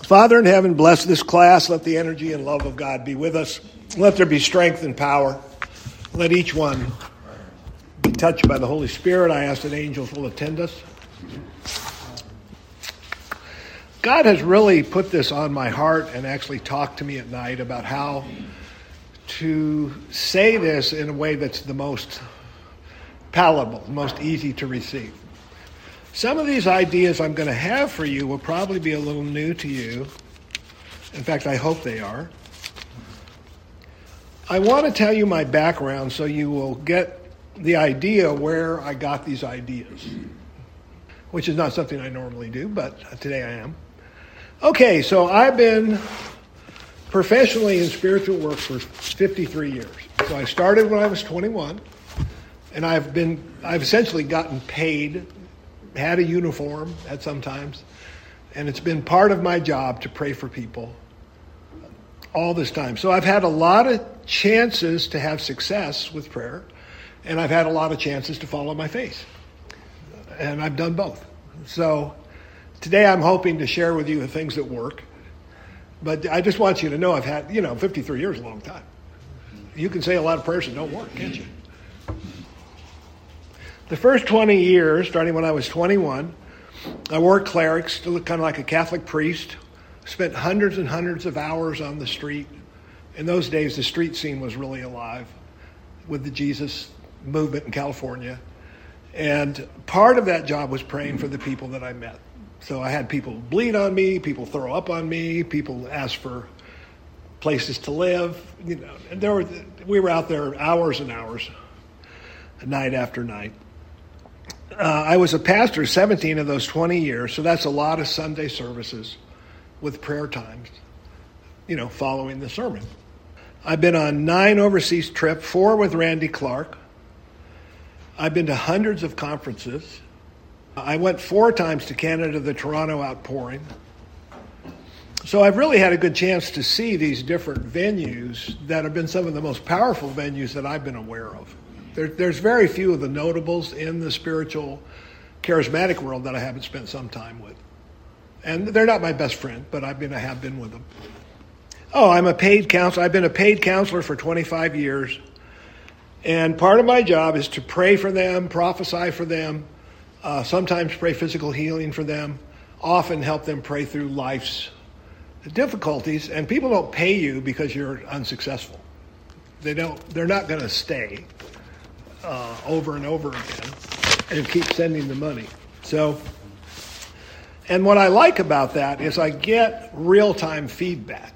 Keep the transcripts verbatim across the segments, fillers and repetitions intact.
Father in heaven, bless this class. Let the energy and love of God be with us. Let there be strength and power. Let each one be touched by the Holy Spirit. I ask that angels will attend us. God has really put this on my heart and actually talked to me at night about how to say this in a way that's the most palatable, most easy to receive. Some of these ideas I'm going to have for you will probably be a little new to you. In fact, I hope they are. I want to tell you my background so you will get the idea where I got these ideas, which is not something I normally do, but today I am. Okay, so I've been professionally in spiritual work for fifty-three years. So I started when I was twenty-one, and I've been, I've essentially gotten paid, had a uniform at some times, and it's been part of my job to pray for people all this time. So I've had a lot of chances to have success with prayer, and I've had a lot of chances to fall on my face. And I've done both. So today I'm hoping to share with you the things that work. But I just want you to know I've had, you know, fifty-three years is a long time. You can say a lot of prayers that don't work, can't you? The first twenty years, starting when I was twenty-one, I worked clerics, still kind of like a Catholic priest, spent hundreds and hundreds of hours on the street. In those days, the street scene was really alive with the Jesus movement in California. And part of that job was praying for the people that I met. So I had people bleed on me, people throw up on me, people ask for places to live. You know, and there were we were out there hours and hours, night after night. Uh, I was a pastor seventeen of those twenty years, so that's a lot of Sunday services with prayer times, you know, following the sermon. I've been on nine overseas trips, four with Randy Clark. I've been to hundreds of conferences. I went four times to Canada, the Toronto Outpouring. So I've really had a good chance to see these different venues that have been some of the most powerful venues that I've been aware of. There, there's very few of the notables in the spiritual, charismatic world that I haven't spent some time with. And they're not my best friend, but I've been, I have been with them. Oh, I'm a paid counselor. I've been a paid counselor for twenty-five years. And part of my job is to pray for them, prophesy for them, uh, sometimes pray physical healing for them, often help them pray through life's difficulties. And people don't pay you because you're unsuccessful. They don't, they're not going to stay uh, over and over again and keep sending the money. So, and what I like about that is I get real-time feedback.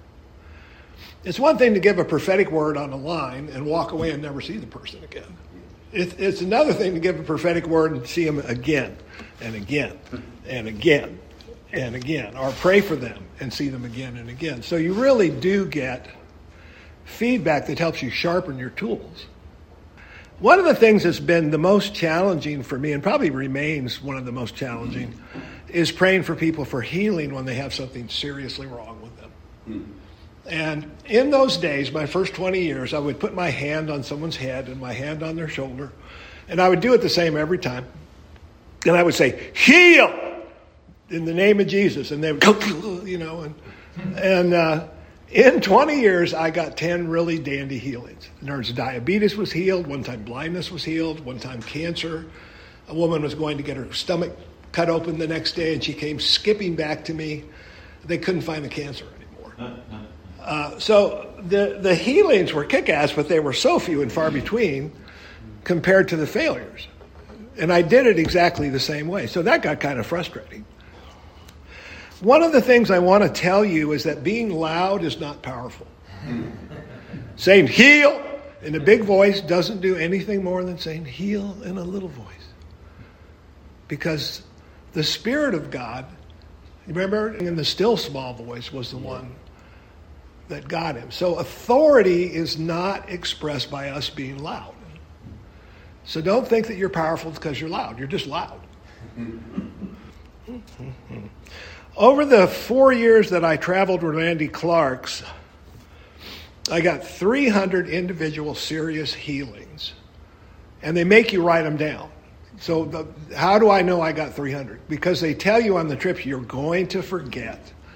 It's one thing to give a prophetic word on a line and walk away and never see the person again. It, it's another thing to give a prophetic word and see them again and again and again and again, or pray for them and see them again and again. So you really do get feedback that helps you sharpen your tools. One of the things that's been the most challenging for me, and probably remains one of the most challenging, is praying for people for healing when they have something seriously wrong with them. Mm-hmm. And in those days, my first twenty years, I would put my hand on someone's head and my hand on their shoulder, and I would do it the same every time. And I would say, heal in the name of Jesus. And they would go, you know, and, and uh, in twenty years, I got ten really dandy healings. There's diabetes was healed. One time blindness was healed. One time cancer. A woman was going to get her stomach cut open the next day, and she came skipping back to me. They couldn't find the cancer anymore. Uh, so the, the healings were kick-ass, but they were so few and far between compared to the failures. And I did it exactly the same way. So that got kind of frustrating. One of the things I want to tell you is that being loud is not powerful. Saying heal in a big voice doesn't do anything more than saying heal in a little voice. Because the Spirit of God, remember, in the still small voice was the one that got him. So authority is not expressed by us being loud. So don't think that you're powerful because you're loud. You're just loud. Over the four years that I traveled with Randy Clark's, I got three hundred individual serious healings. And they make you write them down. So the, how do I know I got three hundred? Because they tell you on the trip you're going to forget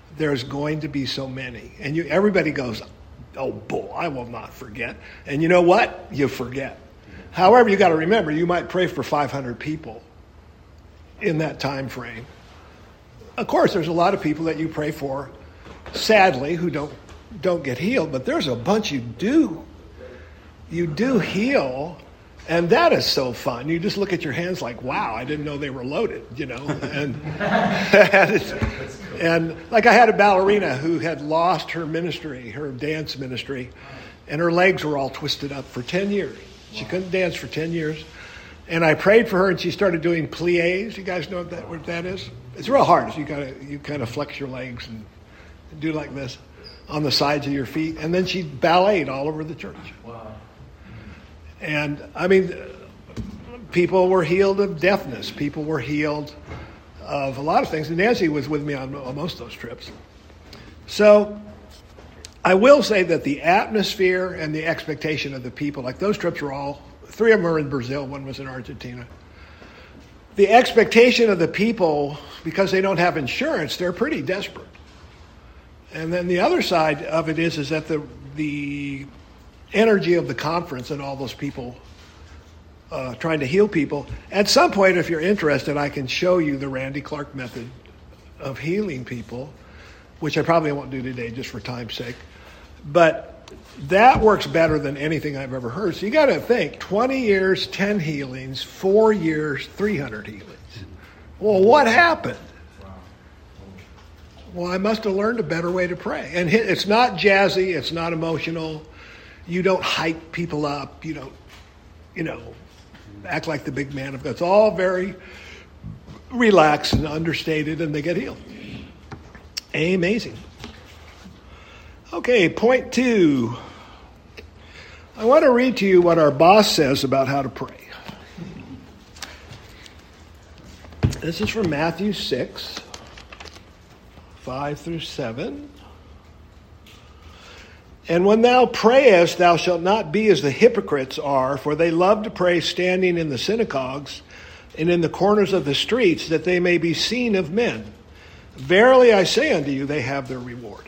there's going to be so many. And you, everybody goes, oh, bull, I will not forget. And you know what? You forget. However, you got to remember, you might pray for five hundred people in that time frame. Of course, there's a lot of people that you pray for, sadly, who don't don't get healed, but there's a bunch you do. You do heal, and that is so fun. You just look at your hands like, wow, I didn't know they were loaded, you know. And, and, and like I had a ballerina who had lost her ministry, her dance ministry, and her legs were all twisted up for ten years. She couldn't dance for ten years. And I prayed for her, and she started doing plies. You guys know what that, what that is? It's real hard. You gotta, you kind of flex your legs and do like this on the sides of your feet. And then she balleted all over the church. Wow. And, I mean, people were healed of deafness. People were healed of a lot of things. And Nancy was with me on, on most of those trips. So I will say that the atmosphere and the expectation of the people, like those trips were all, three of them were in Brazil, one was in Argentina. The expectation of the people, because they don't have insurance, they're pretty desperate. And then the other side of it is, is that the the energy of the conference and all those people uh, trying to heal people. At some point, if you're interested, I can show you the Randy Clark method of healing people, which I probably won't do today just for time's sake. But that works better than anything I've ever heard. So you got to think, twenty years, ten healings, four years, three hundred healings. Well, what happened? Well, I must have learned a better way to pray. And it's not jazzy. It's not emotional. You don't hype people up. You don't, you know, act like the big man of God. It's all very relaxed and understated, and they get healed. Amazing. Okay, point two. I want to read to you what our boss says about how to pray. This is from Matthew six. five through seven. And when thou prayest, thou shalt not be as the hypocrites are, for they love to pray standing in the synagogues and in the corners of the streets, that they may be seen of men. Verily I say unto you, they have their reward.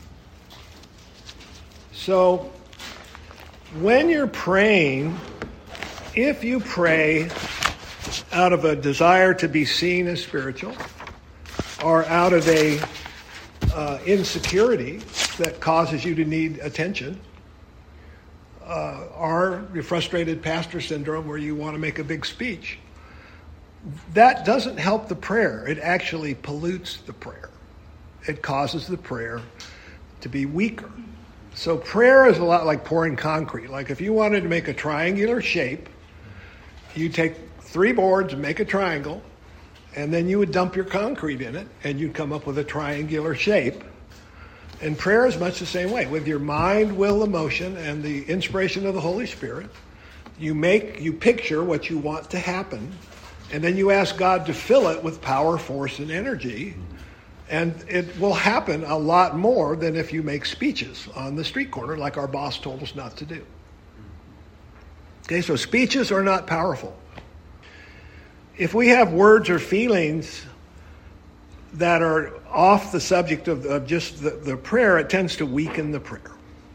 So, when you're praying, if you pray out of a desire to be seen as spiritual, or out of a uh, insecurity that causes you to need attention, uh, or your frustrated pastor syndrome where you want to make a big speech, that doesn't help the prayer. It actually pollutes the prayer. It causes the prayer to be weaker. So prayer is a lot like pouring concrete. Like if you wanted to make a triangular shape, you take three boards and make a triangle, and then you would dump your concrete in it, and you'd come up with a triangular shape. And prayer is much the same way. With your mind, will, emotion, and the inspiration of the Holy Spirit, you make, you picture what you want to happen, and then you ask God to fill it with power, force, and energy. And it will happen a lot more than if you make speeches on the street corner like our boss told us not to do. Okay, so speeches are not powerful. If we have words or feelings that are off the subject of, of just the, the prayer, it tends to weaken the prayer.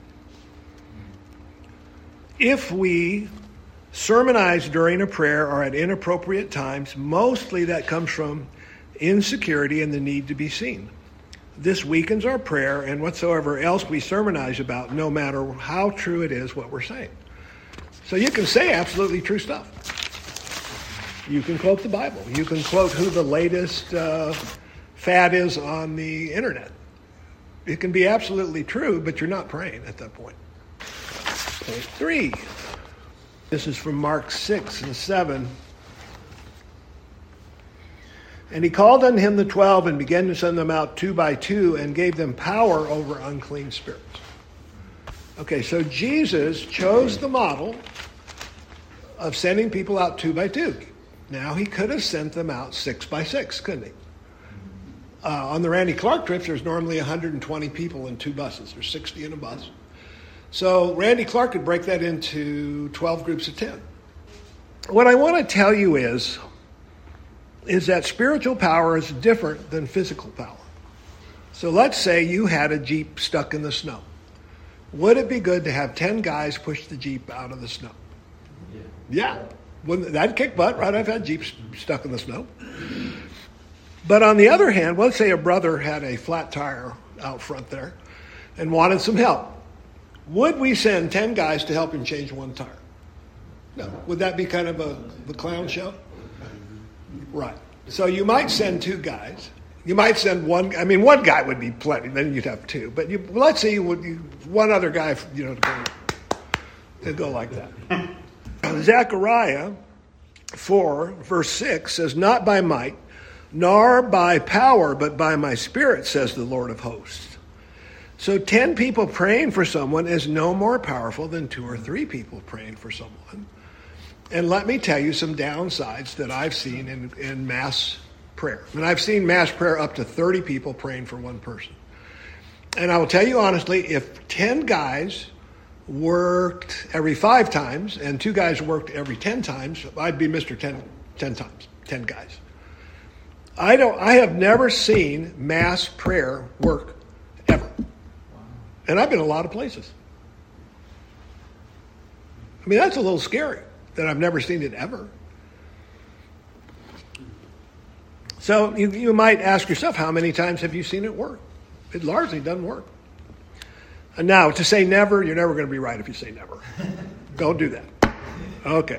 If we sermonize during a prayer or at inappropriate times, mostly that comes from insecurity and the need to be seen. This weakens our prayer and whatsoever else we sermonize about, no matter how true it is what we're saying. So you can say absolutely true stuff. You can quote the Bible. You can quote who the latest uh, fad is on the internet. It can be absolutely true, but you're not praying at that point. Point three. This is from Mark six and seven. And he called unto him the twelve and began to send them out two by two and gave them power over unclean spirits. Okay, so Jesus chose the model of sending people out two by two. Now, he could have sent them out six by six, couldn't he? Uh, on the Randy Clark trips, there's normally one hundred twenty people in two buses. There's sixty in a bus. So Randy Clark could break that into twelve groups of ten. What I want to tell you is, is that spiritual power is different than physical power. So let's say you had a Jeep stuck in the snow. Would it be good to have ten guys push the Jeep out of the snow? Yeah. Yeah. Wouldn't, that'd kick butt, right? I've had Jeeps stuck in the snow. But on the other hand, let's say a brother had a flat tire out front there and wanted some help. Would we send ten guys to help him change one tire? No. Would that be kind of a the clown show? Right. So you might send two guys. You might send one. I mean, one guy would be plenty. Then you'd have two. But you, let's say you would you, one other guy, you know, to go, to go like that. Zechariah four, verse six says, "Not by might, nor by power, but by my Spirit, says the Lord of hosts." So ten people praying for someone is no more powerful than two or three people praying for someone. And let me tell you some downsides that I've seen in, in mass prayer. And I've seen mass prayer up to thirty people praying for one person. And I will tell you honestly, if ten guys worked every five times and two guys worked every ten times, I'd be Mister ten, ten times, ten guys. I don't. I have never seen mass prayer work ever. And I've been a lot of places. I mean, that's a little scary that I've never seen it ever. So you, you might ask yourself, how many times have you seen it work? It largely doesn't work. And now, to say never, you're never going to be right if you say never. Don't do that. Okay.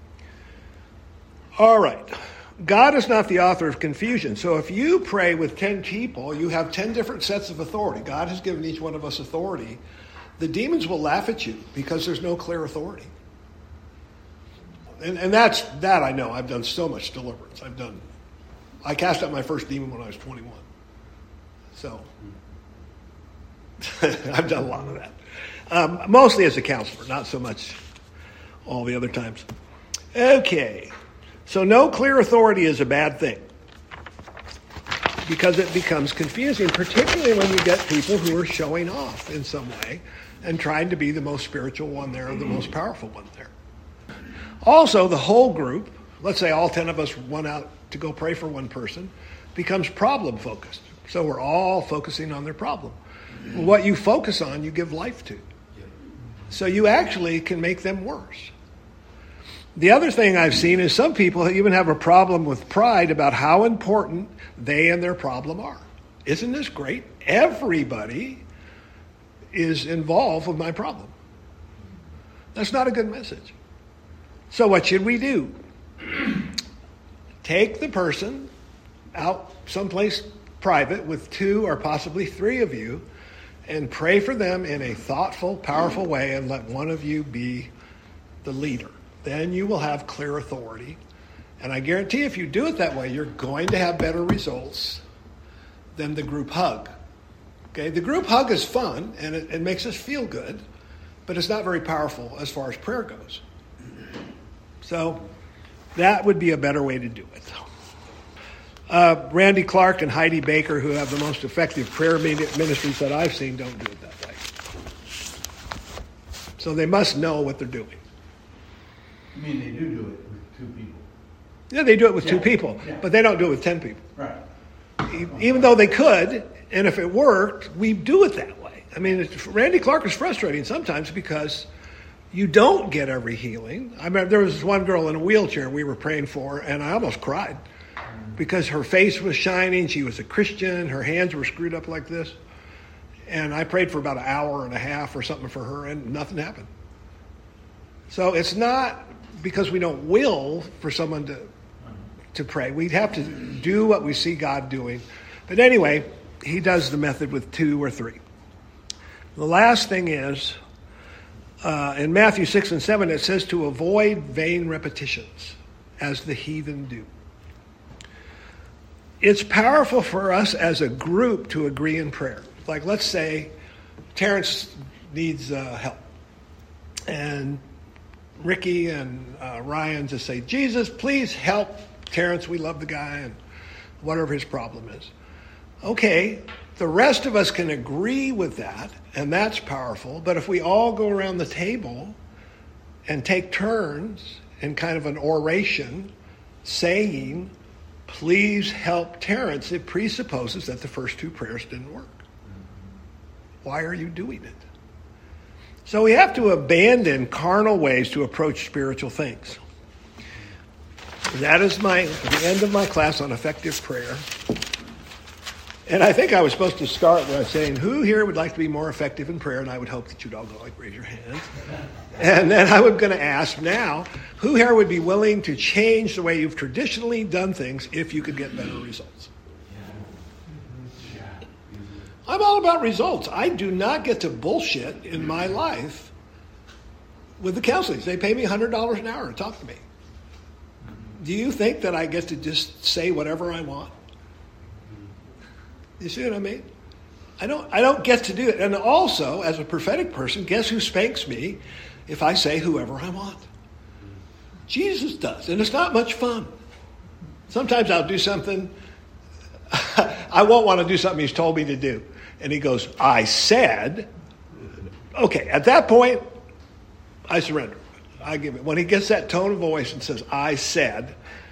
All right. God is not the author of confusion. So if you pray with ten people, you have ten different sets of authority. God has given each one of us authority. The demons will laugh at you because there's no clear authority. And, and that's that I know. I've done so much deliverance. I've done. I cast out my first demon when I was twenty-one. So I've done a lot of that. Um, mostly as a counselor, not so much all the other times. Okay. So no clear authority is a bad thing because it becomes confusing, particularly when you get people who are showing off in some way and trying to be the most spiritual one there or the most powerful one there. Also, the whole group, let's say all ten of us went out to go pray for one person, becomes problem focused. So we're all focusing on their problem. What you focus on, you give life to. So you actually can make them worse. The other thing I've seen is some people even have a problem with pride about how important they and their problem are. Isn't this great? Everybody is involved with my problem. That's not a good message. So what should we do? Take the person out someplace private with two or possibly three of you and pray for them in a thoughtful, powerful way and let one of you be the leader. Then you will have clear authority. And I guarantee if you do it that way, you're going to have better results than the group hug. Okay, the group hug is fun and it, it makes us feel good, but it's not very powerful as far as prayer goes. So that would be a better way to do it. Uh, Randy Clark and Heidi Baker, who have the most effective prayer ministries that I've seen, don't do it that way. So they must know what they're doing. I mean, they do do it with two people. Yeah, they do it with yeah. two people, yeah. but they don't do it with ten people. Right. Even though they could, and if it worked, we do it that way. I mean, it's, Randy Clark is frustrating sometimes because you don't get every healing. I remember there was this one girl in a wheelchair we were praying for, and I almost cried because her face was shining. She was a Christian. Her hands were screwed up like this. And I prayed for about an hour and a half or something for her, and nothing happened. So it's not because we don't will for someone to to pray. We'd have to do what we see God doing. But anyway, he does the method with two or three. The last thing is, uh, in Matthew six and seven, it says to avoid vain repetitions, as the heathen do. It's powerful for us as a group to agree in prayer. Like, let's say Terrence needs uh, help. And Ricky and uh, Ryan just say, Jesus, please help Terrence. We love the guy and whatever his problem is. Okay, the rest of us can agree with that, and that's powerful. But if we all go around the table and take turns in kind of an oration saying please help Terrence. It presupposes that the first two prayers didn't work. Why are you doing it? So we have to abandon carnal ways to approach spiritual things. That is my the end of my class on effective prayer. And I think I was supposed to start by saying, who here would like to be more effective in prayer? And I would hope that you'd all go, like, raise your hands. And then I was going to ask now, who here would be willing to change the way you've traditionally done things if you could get better results? I'm all about results. I do not get to bullshit in my life with the counselors. They pay me one hundred dollars an hour to talk to me. Do you think that I get to just say whatever I want? You see what I mean? I don't I don't get to do it. And also, as a prophetic person, guess who spanks me if I say whoever I want? Jesus does. And it's not much fun. Sometimes I'll do something. I won't want to do something he's told me to do. And he goes, I said. Okay, at that point, I surrender. I give it. When he gets that tone of voice and says, I said,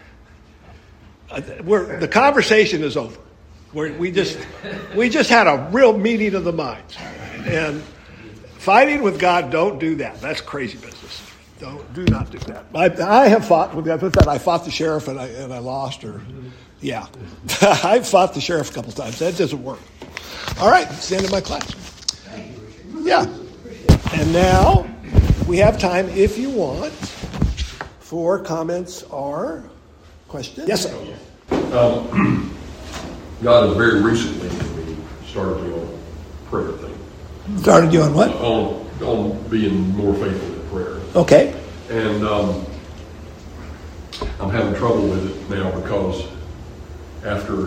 we're, the conversation is over. We're, we just we just had a real meeting of the minds. And fighting with God, don't do that. That's crazy business. Don't do not do that. I, I have fought with that. I fought the sheriff and I and I lost. Or yeah, I've fought the sheriff a couple times. That doesn't work. All right, it's the end of my class. Yeah, and now we have time, if you want, for comments or questions. Yes, sir. Um, God has very recently me started me on a prayer thing. Started you on what? On, on being more faithful in prayer. Okay. And um, I'm having trouble with it now because after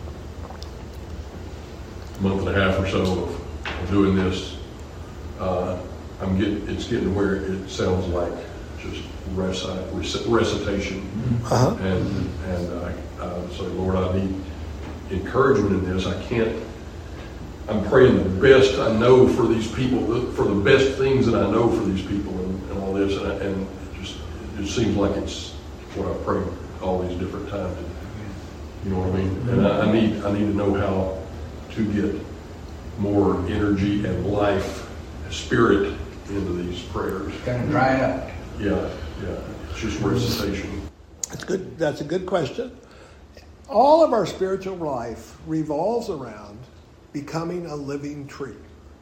a month and a half or so of, of doing this, uh, I'm getting it's getting to where it sounds like just reci- recitation, uh-huh. and and I uh, say, Lord, I need encouragement in this. I can't. I'm praying the best I know for these people, for the best things that I know for these people, and, and all this, and, I, and it just it just seems like it's what I pray all these different times. You know what I mean? And I, I need I need to know how to get more energy and life, spirit into these prayers. Kind of dry it up. Yeah, yeah. It's just recitation. That's good. That's a good question. All of our spiritual life revolves around becoming a living tree.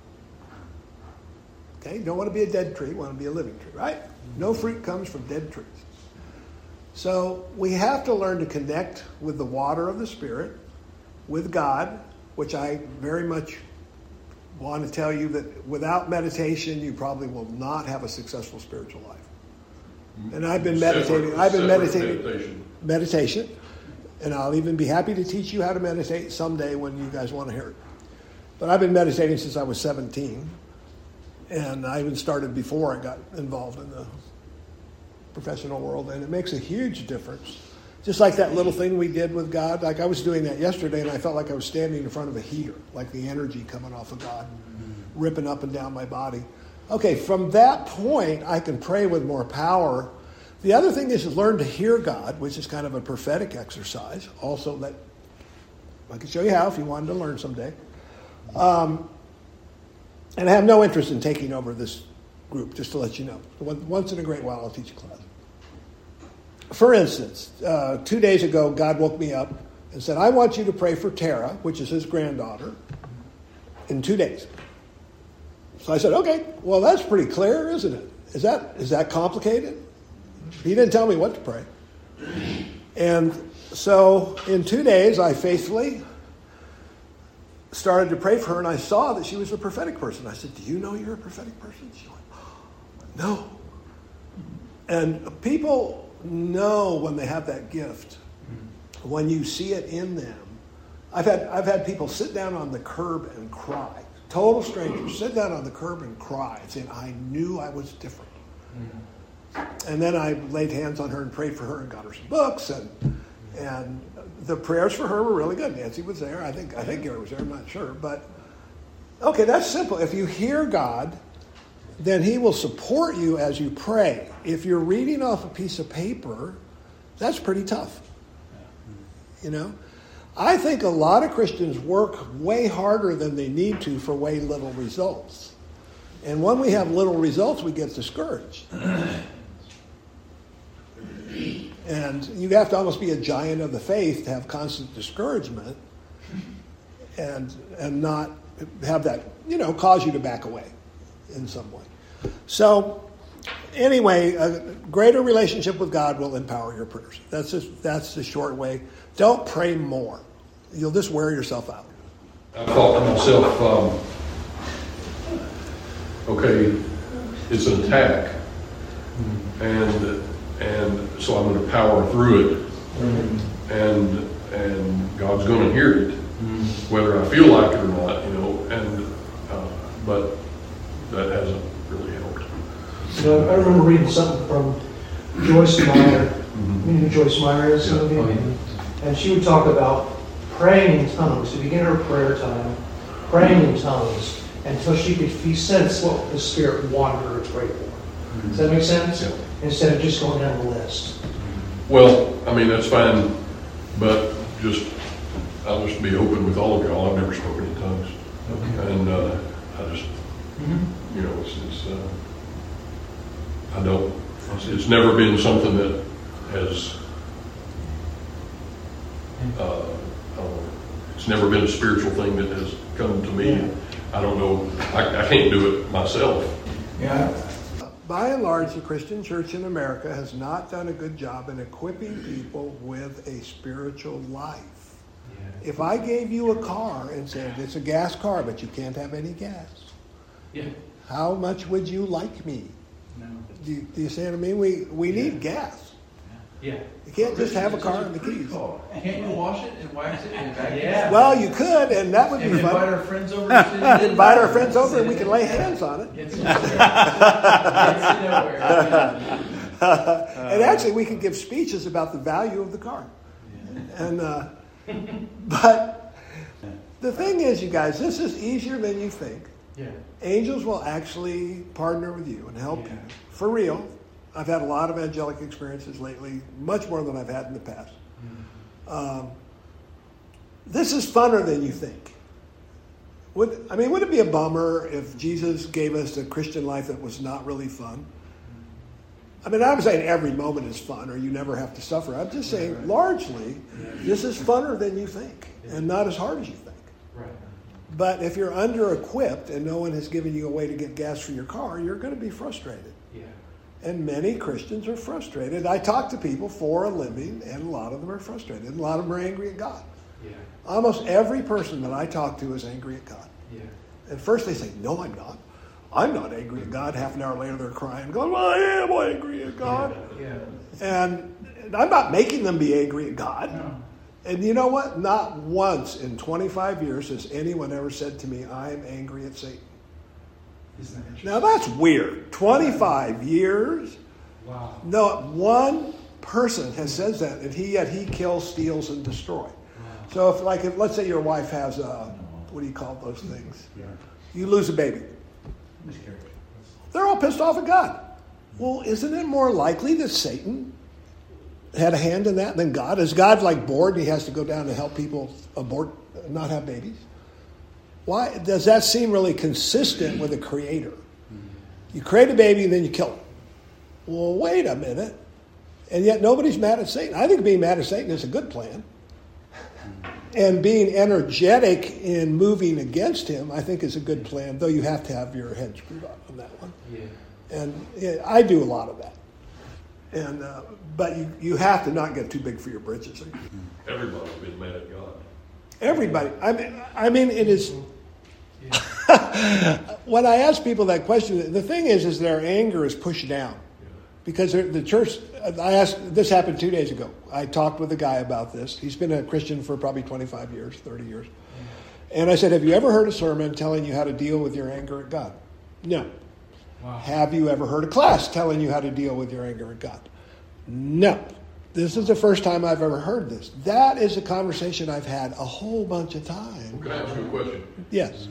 Okay? You don't want to be a dead tree, you want to be a living tree, right? No fruit comes from dead trees. So we have to learn to connect with the water of the Spirit, with God, which I very much want to tell you that without meditation, you probably will not have a successful spiritual life. And I've been meditating. Separate, I've been meditating. Meditation. Meditation. And I'll even be happy to teach you how to meditate someday when you guys want to hear it. But I've been meditating since I was seventeen. And I even started before I got involved in the professional world. And it makes a huge difference. Just like that little thing we did with God. Like I was doing that yesterday and I felt like I was standing in front of a heater. Like the energy coming off of God, ripping up and down my body. Okay, from that point, I can pray with more power. The other thing is to learn to hear God, which is kind of a prophetic exercise. Also, that I can show you how if you wanted to learn someday. Um, and I have no interest in taking over this group, just to let you know. Once in a great while, I'll teach a class. For instance, uh, two days ago, God woke me up and said, I want you to pray for Tara, which is his granddaughter, in two days. So I said, okay, well, that's pretty clear, isn't it? Is that is that complicated? He didn't tell me what to pray. And so in two days, I faithfully started to pray for her, and I saw that she was a prophetic person. I said, do you know you're a prophetic person? She went, no. And people know when they have that gift, when you see it in them. I've had I've had people sit down on the curb and cry. Total strangers sit down on the curb and cry, saying, I knew I was different. Mm-hmm. And then I laid hands on her and prayed for her and got her some books, and and the prayers for her were really good. Nancy was there. I think I think Gary was there. I'm not sure, but okay, that's simple. If you hear God, then he will support you as you pray. If you're reading off a piece of paper, that's pretty tough. You know? I think a lot of Christians work way harder than they need to for way little results. And when we have little results, we get discouraged. And you have to almost be a giant of the faith to have constant discouragement and and not have that, you know, cause you to back away in some way. So anyway, a greater relationship with God will empower your prayers. That's just, that's the short way. Don't pray more. You'll just wear yourself out. I thought to myself, um, okay, it's an attack, and and so I'm going to power through it, and and God's going to hear it, whether I feel like it or not, you know. And uh, but that hasn't really helped. You know, I remember reading something from Joyce Meyer. Mm-hmm. You know who Joyce Meyer is? Yeah. Oh, yeah. And she would talk about praying in tongues to begin her prayer time, praying in tongues until she could sense what the Spirit wanted her to pray for. Mm-hmm. Does that make sense? Yeah. Instead of just going down the list. Well, I mean, that's fine, but just, I'll just be open with all of y'all. I've never spoken in tongues. Okay. And uh, I just, mm-hmm. you know, it's, it's uh, I don't, it's, it's never been something that has, uh, I don't know, it's never been a spiritual thing that has come to me. Yeah. I don't know, I, I can't do it myself. Yeah. By and large, the Christian church in America has not done a good job in equipping people with a spiritual life. Yeah. If I gave you a car and said, it's a gas car, but you can't have any gas, yeah. how much would you like me? No. Do you, do you see what I mean? We, we yeah. need gas. Yeah. You can't just have a car and the keys. Can't you wash it and wax it and vacuum it? Well, you could, and that would and be fun. Invite our friends over. To invite our friends over, and we can lay hands on it. Gets nowhere. And actually, we could give speeches about the value of the car. Yeah. And uh, but the thing is, you guys, this is easier than you think. Yeah. Angels will actually partner with you and help yeah. you for real. I've had a lot of angelic experiences lately, much more than I've had in the past. Mm-hmm. Um, this is funner than you think. Would I mean, would it be a bummer if Jesus gave us a Christian life that was not really fun? I mean, I'm saying every moment is fun or you never have to suffer. I'm just saying, right. largely, yeah. this is funner than you think and not as hard as you think. Right. But if you're under-equipped and no one has given you a way to get gas for your car, you're going to be frustrated. Yeah. And many Christians are frustrated. I talk to people for a living, and a lot of them are frustrated. And a lot of them are angry at God. Yeah. Almost every person that I talk to is angry at God. Yeah. And first they say, no, I'm not. I'm not angry at God. Half an hour later they're crying, going, well, I am angry at God. Yeah. Yeah. And I'm not making them be angry at God. No. And you know what? Not once in twenty-five years has anyone ever said to me, I'm angry at Satan. That now that's weird. twenty-five years? Wow. Not one person has said that, and he yet he kills, steals, and destroys. Wow. So if, like, if, let's say your wife has a, what do you call those things? Yeah. You lose a baby. They're all pissed off at God. Well, isn't it more likely that Satan had a hand in that than God? Is God like bored and he has to go down and help people abort, not have babies? Why does that seem really consistent with a creator? You create a baby and then you kill it. Well, wait a minute. And yet nobody's mad at Satan. I think being mad at Satan is a good plan. And being energetic in moving against him, I think is a good plan, though you have to have your head screwed up on that one. Yeah. And yeah, I do a lot of that. And uh, but you, you have to not get too big for your britches. Everybody's been mad at God. Everybody. I mean, I mean, it is. Yeah. When I ask people that question, the thing is, is their anger is pushed down. Because the church, I asked, this happened two days ago. I talked with a guy about this. He's been a Christian for probably twenty-five years, thirty years. And I said, have you ever heard a sermon telling you how to deal with your anger at God? No. Wow. Have you ever heard a class telling you how to deal with your anger at God? No. This is the first time I've ever heard this. That is a conversation I've had a whole bunch of times. Can I ask you a question? Yes.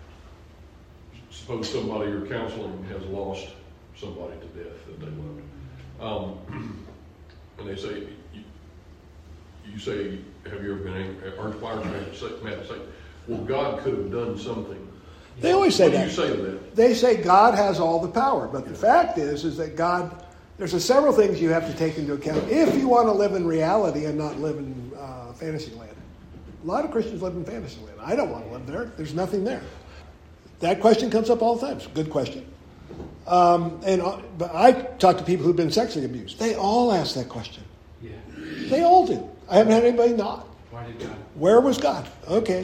Suppose somebody you're counseling has lost somebody to death that they loved. Um, and they say, you, you say, have you ever been angry? Aren't you mad to say, mad to say, well, God could have done something? They always say what that. What do you say to that? They say God has all the power, but the fact is, is that God, there's a several things you have to take into account if you want to live in reality and not live in uh, fantasy land. A lot of Christians live in fantasy land. I don't want to live there. There's nothing there. That question comes up all the time. It's a good question. Um, and uh, but I talk to people who've been sexually abused. They all ask that question. Yeah. They all do. I haven't had anybody not. Why did God? Where was God? Okay.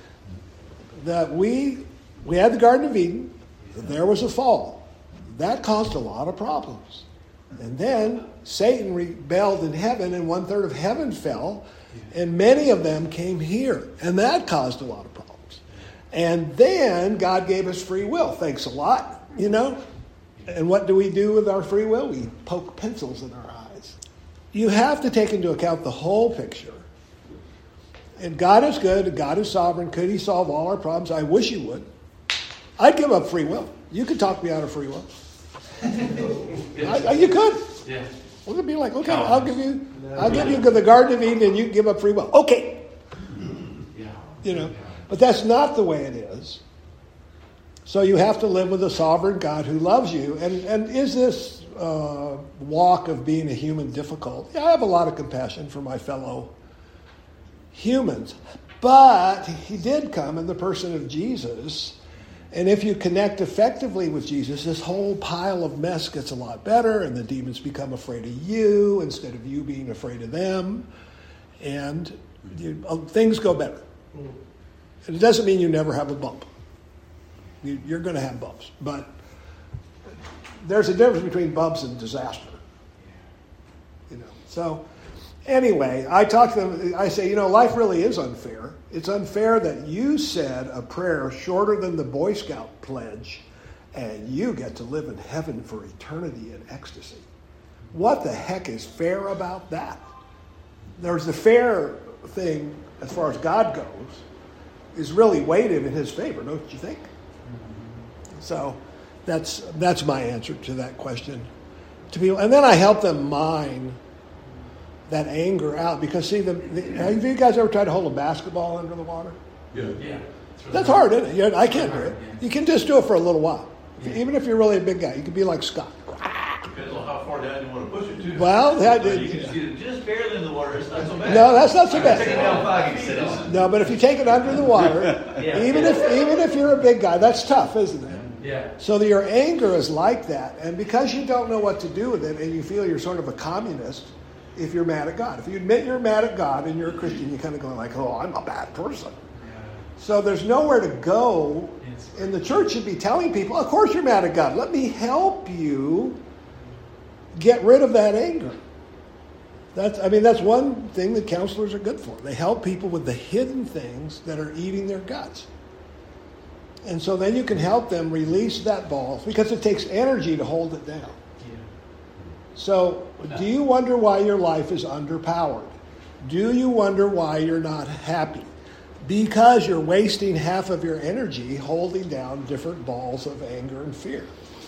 That we we had the Garden of Eden. There was a fall. That caused a lot of problems. And then Satan rebelled in heaven, and one third of heaven fell, and many of them came here, and that caused a lot of problems. And then God gave us free will. Thanks a lot, you know. And what do we do with our free will? We poke pencils in our eyes. You have to take into account the whole picture. And God is good, and God is sovereign. Could he solve all our problems? I wish he would. I'd give up free will. You could talk me out of free will. I, I, you could. Yeah. Well, it'd be like, okay, I'll give you, I'll give you the Garden of Eden, and you can give up free will. Okay. Yeah. You know, but that's not the way it is. So you have to live with a sovereign God who loves you. And and is this uh, walk of being a human difficult? Yeah, I have a lot of compassion for my fellow humans, but he did come in the person of Jesus. And if you connect effectively with Jesus, this whole pile of mess gets a lot better, and the demons become afraid of you instead of you being afraid of them, and you, uh, things go better. And it doesn't mean you never have a bump. You, you're going to have bumps, but there's a difference between bumps and disaster. You know. So anyway, I talk to them. I say, you know, life really is unfair. It's unfair that you said a prayer shorter than the Boy Scout pledge, and you get to live in heaven for eternity in ecstasy. What the heck is fair about that? There's the fair thing, as far as God goes, is really weighted in his favor, don't you think? So that's that's my answer to that question to people. And then I help them mine that anger out, because see, the, the, have you guys ever tried to hold a basketball under the water? Yeah. Yeah. It's really That's hard, isn't it? You, I can't do it. You can just do it for a little while. Yeah. Even if you're really a big guy, you can be like Scott. Depends on how far down you want to push it to. Well, that So did- you can just get it just barely in the water. It's not so bad. No, that's not so Take it bad. down five feet. Sit No, but if you take it under the water, Yeah. even if even if you're a big guy, that's tough, isn't it? Yeah. So that your anger is like that, and because you don't know what to do with it, and you feel you're sort of a communist, if you're mad at God. If you admit you're mad at God and you're a Christian, you kind of go like, oh, I'm a bad person. So there's nowhere to go. And the church should be telling people, of course you're mad at God. Let me help you get rid of that anger. That's, I mean, that's one thing that counselors are good for. They help people with the hidden things that are eating their guts. And so then you can help them release that ball, because it takes energy to hold it down. So, do you wonder why your life is underpowered? Do you wonder why you're not happy? Because you're wasting half of your energy holding down different balls of anger and fear.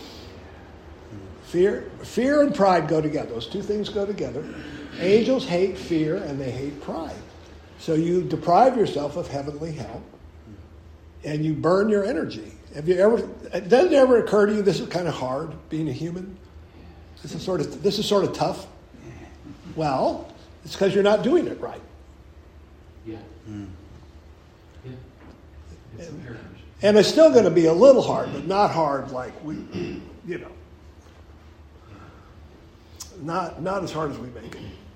Fear, fear and pride go together. Those two things go together. Angels hate fear and they hate pride. So you deprive yourself of heavenly help and you burn your energy. Have you ever? Doesn't it ever occur to you this is kind of hard, being a human? This is sort of this is sort of tough. Well, it's because you're not doing it right. Yeah. Mm. Yeah. It's and, and it's still going to be a little hard, but not hard like we, you know, not not as hard as we make it.